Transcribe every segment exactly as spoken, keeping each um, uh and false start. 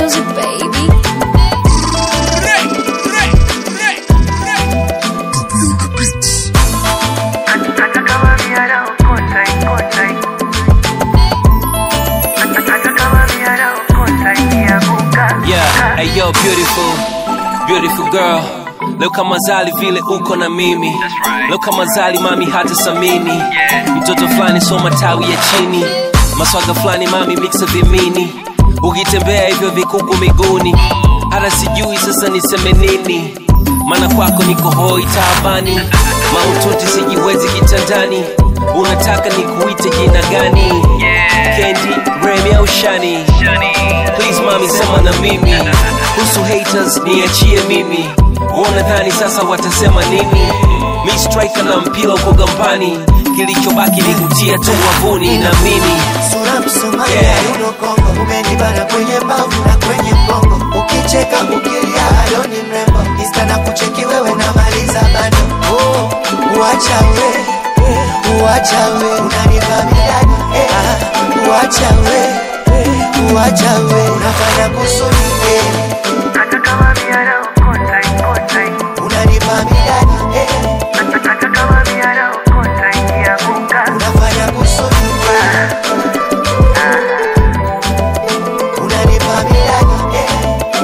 music, baby. Yeah, hey yo, beautiful, beautiful girl. Leo kama zali vile uko na mimi. Leo kama zali mami hata samini. Mtoto flani soma tawi ya chini. Maswaga flani mami mixa vimini. Ukitembea hivyo vikuku miguni. Hata sijui sasa niseme nini. Mana kwako niko hoi taabani. Maututi sijiwezi kitandani. Unataka nikuite jina gani? Candy, Remy au Shani? Please mami sema na mimi. Kuhusu haters niachie mimi. Wanadhani sasa watasema nini? Mi striker na mpira uko gambani. Kilichobaki ni kutia tu wavuni na mimi. Sura msumari ya uno Kongo. Umenibana kwenye mbavu na kwenye mgongo. Ukicheka ukilia adoni mrembo. Insta na kucheki wewe na maliza bando. Oh, uacha we, uacha we. Unanipa midani, eh ah. Uacha we, uacha we. Unafanya kusudi, eh. Hata kama miara ukota ikota ikota. Unanipa midani, eh. Hata kama miara ukota ikianguka. Unafanya kusudi, eh. Unanipa midani, eh.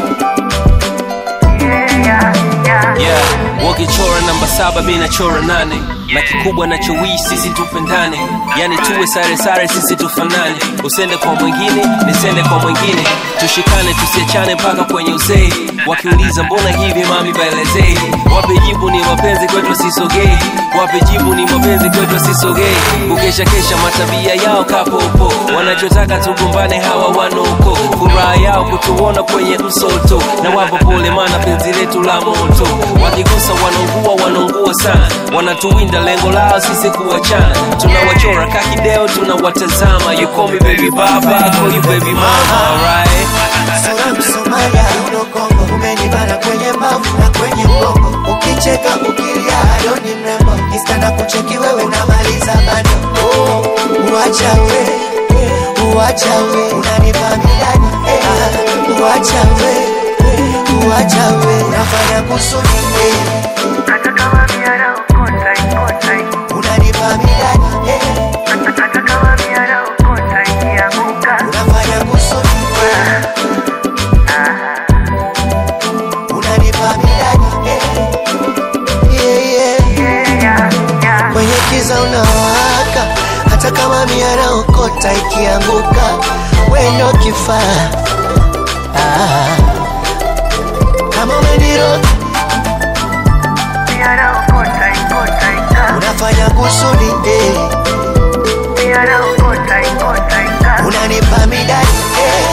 Yeah, yeah, yeah. Yeah, wakichora namba saba mi nachora nane. Na kikubwa nachowish sisi tupendane. Yani tuwe sare sare sisi tufanane. Usende kwa mwingine, nisende kwa mwingine. Tushikane tusiachane mpaka kwenye uzee. Wakiuliza mbona hivi mami baelezee. Wape jibu ni mapenzi kwetu sisogei. Wape jibu ni mapenzi kwetu sisogei. Kukesha kesha matabia yao kapopo. Wanachotaka tugombane hawa wanoko. Furaha yao kutuona kwenye msoto. Na wapo pole mana penzi letu la moto. Wakigusa wanaungua wanaungua sana. Wanatuwinda lengo lao sisi kuachana. Tunawachora kakideo tunawatazama. You call me baby baba, I call you baby mama, alright? Sura msumari ya uno Kongo. Umenibana kwenye mbavu na kwenye mgongo. Ukicheka ukilia adoni mrembo. Insta na kucheki wewe na maliza bando. Oh, uacha we, uacha we. Unanipa midani, eh ah. Uacha we, uacha we. Unafanya kusudi, eh. Hata kama miara ukota ikota ikota. Unanipa midani, eh. Hata kama miara ukota ikianguka. Unafanya kusudi, eh. Unanipa midani, eh. Yeah, yeah. Yeah, yeah, yeah. Kwenye kiza unawaka. Hata kama miara ukota ikianguka. We ndo kifaa, ah. Kama umeniroga Miara ukota ikota ikota. unafanya kusudi, eh. Miara ukota ikota ikota. Unanipa midani, eh.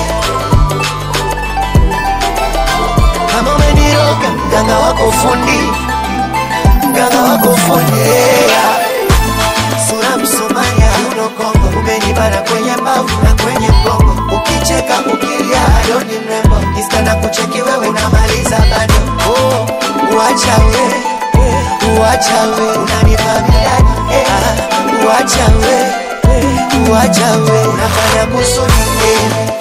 Kama umeniroga mganga wako fundi, mganga wako fundi, yeah. Sura msumari uno Kongo. Umenibana kwenye mbavu na kwenye mgongo. Ukicheka ukilia adoni mrembo. Insta na kucheki wewe na maliza bando. Oh, uacha we, uacha we. Unanipa midani, eh ah. Uacha we, uacha we. Unafanya kusudi, eh.